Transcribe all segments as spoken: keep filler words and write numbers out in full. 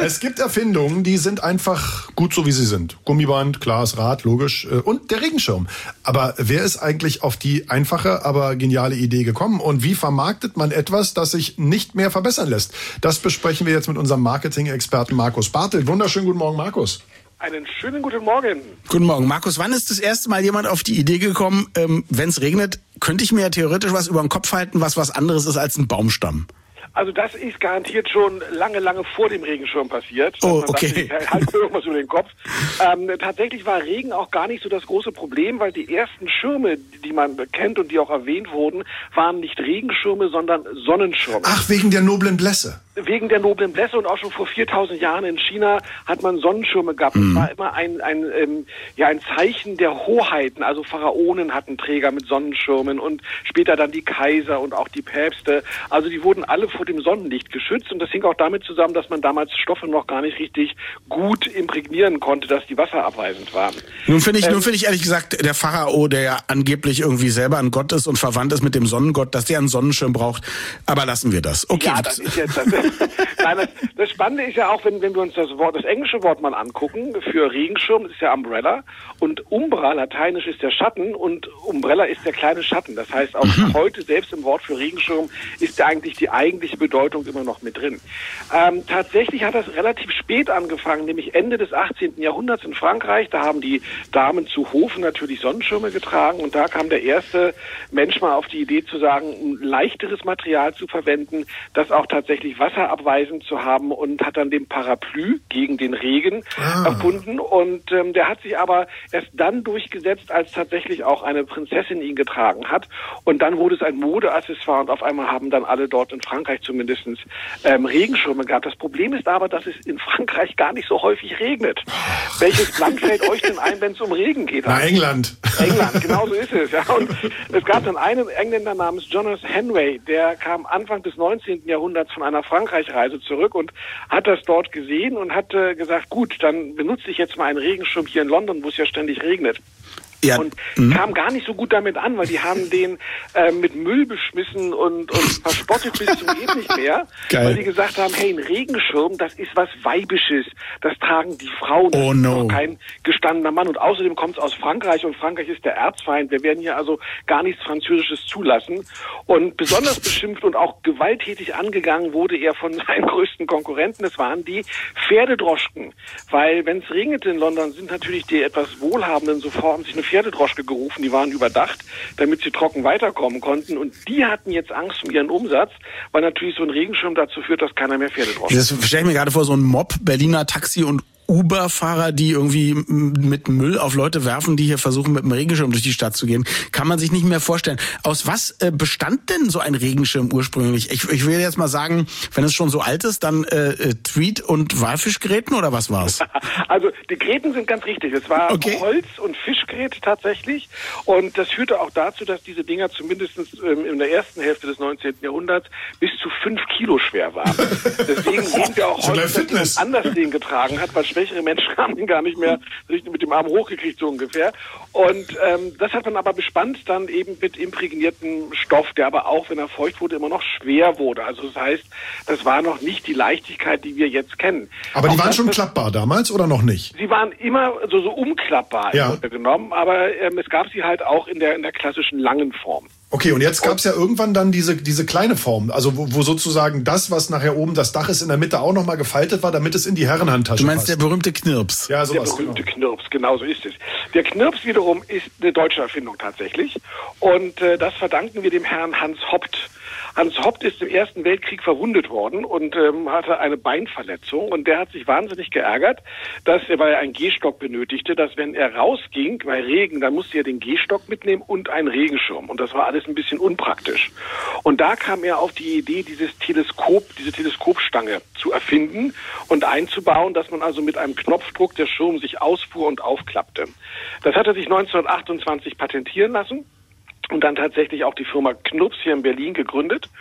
Es gibt Erfindungen, die sind einfach gut so, wie sie sind. Gummiband, Glas, Rad, logisch. Und der Regenschirm. Aber wer ist eigentlich auf die einfache, aber geniale Idee gekommen? Und wie vermarktet man etwas, das sich nicht mehr verbessern lässt? Das besprechen wir jetzt mit unserem Marketing-Experten Markus Bartelt. Wunderschönen guten Morgen, Markus. Einen schönen guten Morgen. Guten Morgen. Markus, wann ist das erste Mal jemand auf die Idee gekommen, ähm, wenn es regnet, könnte ich mir ja theoretisch was über den Kopf halten, was was anderes ist als ein Baumstamm? Also das ist garantiert schon lange, lange vor dem Regenschirm passiert. Oh, okay. Dachte, halt irgendwas über den Kopf. Ähm, tatsächlich war Regen auch gar nicht so das große Problem, weil die ersten Schirme, die man kennt und die auch erwähnt wurden, waren nicht Regenschirme, sondern Sonnenschirme. Ach, wegen der noblen Blässe. Wegen der noblen Blässe, und auch schon vor viertausend Jahren in China hat man Sonnenschirme gehabt. Mhm. Das war immer ein, ein, ähm, ja, ein Zeichen der Hoheiten. Also Pharaonen hatten Träger mit Sonnenschirmen und später dann die Kaiser und auch die Päpste. Also die wurden alle vor dem Sonnenlicht geschützt, und das hing auch damit zusammen, dass man damals Stoffe noch gar nicht richtig gut imprägnieren konnte, dass die wasserabweisend waren. Nun finde ich, ähm, nun finde ich ehrlich gesagt, der Pharao, der ja angeblich irgendwie selber ein Gott ist und verwandt ist mit dem Sonnengott, dass der einen Sonnenschirm braucht. Aber lassen wir das. Okay. Ja, das ist jetzt das. Nein, das, das Spannende ist ja auch, wenn, wenn wir uns das Wort, das englische Wort mal angucken, für Regenschirm, das ist ja Umbrella, und Umbra, lateinisch, ist der Schatten, und Umbrella ist der kleine Schatten. Das heißt, auch mhm. heute, selbst im Wort für Regenschirm, ist ja eigentlich die eigentliche Bedeutung immer noch mit drin. Ähm, tatsächlich hat das relativ spät angefangen, nämlich Ende des achtzehnten Jahrhunderts in Frankreich. Da haben die Damen zu Hofe natürlich Sonnenschirme getragen, und da kam der erste Mensch mal auf die Idee zu sagen, ein leichteres Material zu verwenden, das auch tatsächlich wasserabweisend zu haben, und hat dann den Parapluie gegen den Regen ah. erfunden, und ähm, der hat sich aber erst dann durchgesetzt, als tatsächlich auch eine Prinzessin ihn getragen hat, und dann wurde es ein Modeaccessoire, und auf einmal haben dann alle dort in Frankreich zumindest ähm, Regenschirme gehabt. Das Problem ist aber, dass es in Frankreich gar nicht so häufig regnet. Oh. Welches Land fällt euch denn ein, wenn es um Regen geht? Na, England. England, genau so ist es. Ja. Und es gab dann einen Engländer namens Jonas Henry, der kam Anfang des neunzehnten Jahrhunderts von einer Frankreich-Reise zurück und hat das dort gesehen und hat äh, gesagt, gut, dann benutze ich jetzt mal einen Regenschirm hier in London, wo es ja ständig regnet. Ja. Und mhm. kam gar nicht so gut damit an, weil die haben den äh, mit Müll beschmissen und, und verspottet bis zum geht nicht mehr, Geil. Weil die gesagt haben, hey, ein Regenschirm, das ist was Weibisches, das tragen die Frauen, das oh, ist no. doch kein gestandener Mann, und außerdem kommt es aus Frankreich, und Frankreich ist der Erzfeind, wir werden hier also gar nichts Französisches zulassen, und besonders beschimpft und auch gewalttätig angegangen wurde er von seinen größten Konkurrenten, das waren die Pferdedroschken, weil wenn es regnete in London, sind natürlich die etwas Wohlhabenden sofort haben sich eine Pferdedroschke gerufen, die waren überdacht, damit sie trocken weiterkommen konnten, und die hatten jetzt Angst um ihren Umsatz, weil natürlich so ein Regenschirm dazu führt, dass keiner mehr Pferdedroschken. Das stelle ich mir gerade vor, so ein Mob Berliner Taxi- und Uber-Fahrer, die irgendwie mit Müll auf Leute werfen, die hier versuchen, mit dem Regenschirm durch die Stadt zu gehen, kann man sich nicht mehr vorstellen. Aus was äh, bestand denn so ein Regenschirm ursprünglich? Ich, ich will jetzt mal sagen, wenn es schon so alt ist, dann äh, Tweed- und Walfischgräten, oder was war's? Also die Gräten sind ganz richtig. Es war okay. Holz- und Fischgrät tatsächlich, und das führte auch dazu, dass diese Dinger zumindest ähm, in der ersten Hälfte des neunzehnten Jahrhunderts bis zu fünf Kilo schwer waren. Deswegen sehen wir auch heute, dass jemand anders den getragen hat, weil schwächere Menschen haben ihn gar nicht mehr richtig mit dem Arm hochgekriegt, so ungefähr. Und ähm, das hat man aber bespannt dann eben mit imprägniertem Stoff, der aber auch, wenn er feucht wurde, immer noch schwer wurde. Also das heißt, das war noch nicht die Leichtigkeit, die wir jetzt kennen. Aber die auch waren das, schon klappbar damals oder noch nicht? Sie waren immer so, so umklappbar ja. im Grunde genommen, aber ähm, es gab sie halt auch in der, in der klassischen langen Form. Okay, und jetzt gab es ja irgendwann dann diese diese kleine Form, also wo, wo sozusagen das, was nachher oben das Dach ist, in der Mitte auch nochmal gefaltet war, damit es in die Herrenhandtasche passt. Du meinst passt. Der berühmte Knirps? Ja, sowas, der berühmte genau. Knirps, genau so ist es. Der Knirps wiederum ist eine deutsche Erfindung tatsächlich, und äh, das verdanken wir dem Herrn Hans Hoppt. Hans Hoppt ist im Ersten Weltkrieg verwundet worden und ähm, hatte eine Beinverletzung, und der hat sich wahnsinnig geärgert, dass er, weil er einen Gehstock benötigte, dass wenn er rausging bei Regen, dann musste er den Gehstock mitnehmen und einen Regenschirm, und das war alles ein bisschen unpraktisch. Und da kam er auf die Idee, dieses Teleskop, diese Teleskopstange zu erfinden und einzubauen, dass man also mit einem Knopfdruck der Schirm sich ausfuhr und aufklappte. Das hat er sich neunzehnhundertachtundzwanzig patentieren lassen. Und dann tatsächlich auch die Firma Knirps hier in Berlin gegründet.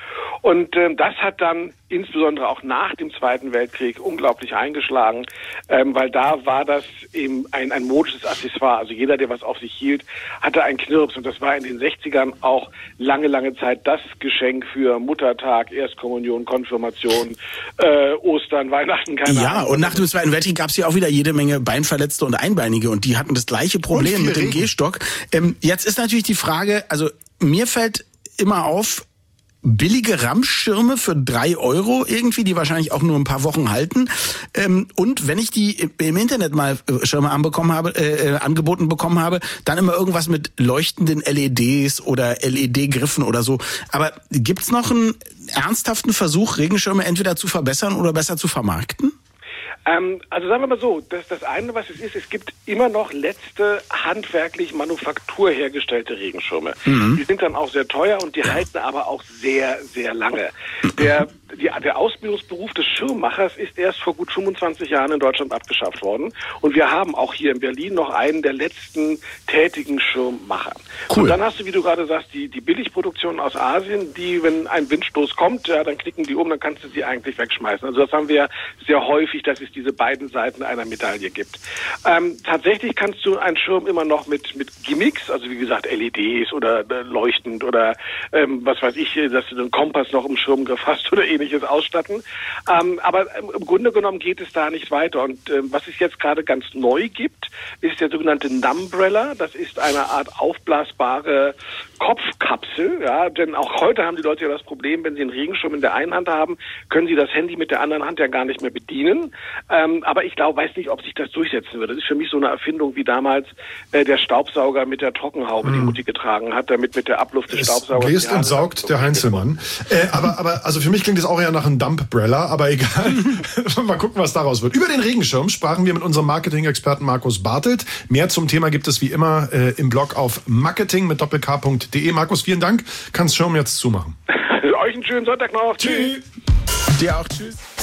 Und ähm, das hat dann insbesondere auch nach dem Zweiten Weltkrieg unglaublich eingeschlagen, ähm, weil da war das eben ein, ein modisches Accessoire. Also jeder, der was auf sich hielt, hatte einen Knirps. Und das war in den sechzigern auch lange, lange Zeit das Geschenk für Muttertag, Erstkommunion, Konfirmation, äh, Ostern, Weihnachten, keine Ja, Ahnung. und nach dem Zweiten Weltkrieg gab es ja auch wieder jede Menge Beinverletzte und Einbeinige und die hatten das gleiche Problem mit dem Regen. Gehstock. Ähm, jetzt ist natürlich die Frage, also mir fällt immer auf, billige Ramschirme für drei Euro irgendwie, die wahrscheinlich auch nur ein paar Wochen halten. Ähm, und wenn ich die im Internet mal Schirme anbekommen habe, äh, angeboten bekommen habe, dann immer irgendwas mit leuchtenden L E Ds oder L E D-Griffen oder so. Aber gibt's noch einen ernsthaften Versuch, Regenschirme entweder zu verbessern oder besser zu vermarkten? Ähm, also sagen wir mal so, das, das eine, was es ist, es gibt immer noch letzte handwerklich Manufaktur hergestellte Regenschirme. Mhm. Die sind dann auch sehr teuer und die halten aber auch sehr, sehr lange. Der, die, der Ausbildungsberuf des Schirmmachers ist erst vor gut fünfundzwanzig Jahren in Deutschland abgeschafft worden. Und wir haben auch hier in Berlin noch einen der letzten tätigen Schirmmacher. Cool. Und dann hast du, wie du gerade sagst, die, die Billigproduktion aus Asien, die, wenn ein Windstoß kommt, ja, dann knicken die um, dann kannst du sie eigentlich wegschmeißen. Also das haben wir sehr häufig, dass es diese beiden Seiten einer Medaille gibt. Ähm, tatsächlich kannst du einen Schirm immer noch mit mit Gimmicks, also wie gesagt L E Ds oder äh, leuchtend oder ähm, was weiß ich, dass du den Kompass noch im Schirmgriff hast oder ähnliches ausstatten. Ähm, aber ähm, im Grunde genommen geht es da nicht weiter. Und ähm, was es jetzt gerade ganz neu gibt, ist der sogenannte Numbrella. Das ist eine Art aufblasbare Kopfkapsel. Ja, denn auch heute haben die Leute ja das Problem, wenn sie einen Regenschirm in der einen Hand haben, können sie das Handy mit der anderen Hand ja gar nicht mehr bedienen. Ähm, aber ich glaube, weiß nicht, ob sich das durchsetzen wird. Das ist für mich so eine Erfindung wie damals äh, der Staubsauger mit der Trockenhaube, hm. die Mutti getragen hat, damit mit der Abluft des Staubsaugers... Bläst und saugt der Heinzelmann. Äh, aber, aber also für mich klingt das auch eher nach einem Dumbrella, aber egal. Mal gucken, was daraus wird. Über den Regenschirm sprachen wir mit unserem Marketing-Experten Markus Bartelt. Mehr zum Thema gibt es wie immer äh, im Blog auf marketing mit doppelk punkt de. Markus, vielen Dank. Kannst Schirm jetzt zumachen. Euch einen schönen Sonntag noch. Tschüss. Dir auch. Tschüss.